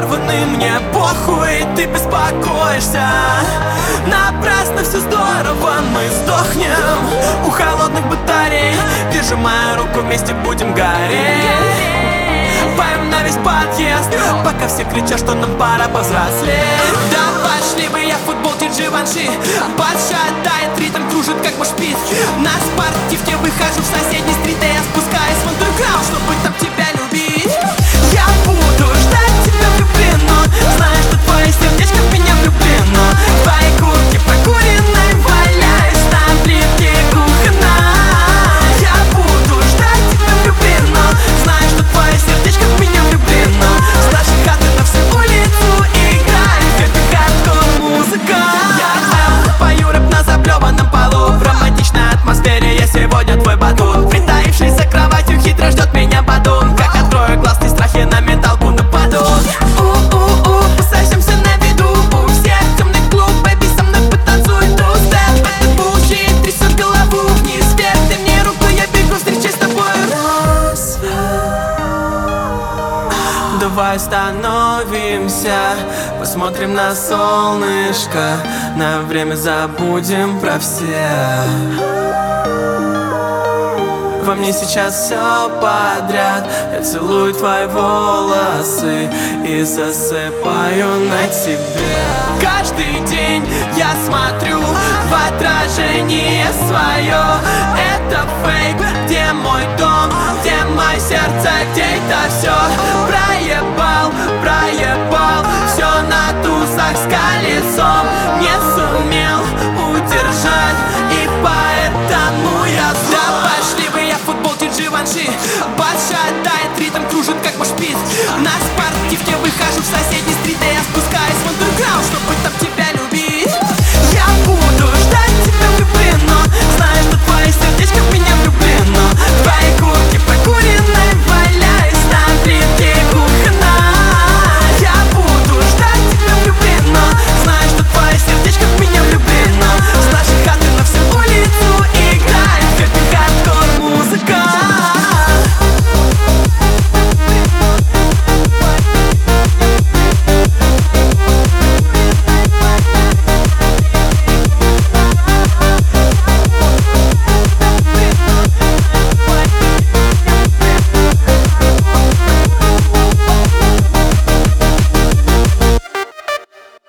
нарисованы. Мне похуй, ты беспокоишься. Напрасно, все здорово, мы сдохнем у холодных батарей. Держи мою руку, вместе будем гореть. Поем на весь подъезд, пока все кричат, что нам пора повзрослеть. Да пошли бы я в футболке Givenchy. Подшатает ритм, кружит как машпит. На спортивке выхожу в соседний стрит, и я спускаюсь в андерграунд, чтобы там тебя любить. Я буду ждать тебя влюбленно, знаю, что твое сердечко в меня влюблено. В твоей куртке прокуренной валяюсь на плитке кухонной. Я буду ждать тебя влюбленно, знаю, что твое сердечко в меня влюблено. С нашей хаты на всю улицу играет хэппи-хардкор музыка. Я пою рэп на заплеванном полу, в романтичной атмосфере я сегодня твой батут. Притаившись за кроватью, хитро ждет меня подун. Как открою глаз, ты страхи на менталку нападут. Посадимся на виду у всех. Темный клуб, бэби, со мной потанцуй ту-степ. Это bullshit, трясет голову вниз вверх. Ты мне руку, я бегу, встречай с тобой рассвет. Давай остановимся, посмотрим на солнышко, на время забудем про всех. Во мне сейчас все подряд. Я целую твои волосы и засыпаю на тебе. Каждый день я смотрю в отражение свое. Это фейк, где мой дом, где мое сердце, где это все. Проебал, все на тусах с колесом. Не сумел удержать, и поэтому я зол. Да пошли бы я в футболке Givenchy. Подшатает ритм, кружит как машпит. На спорт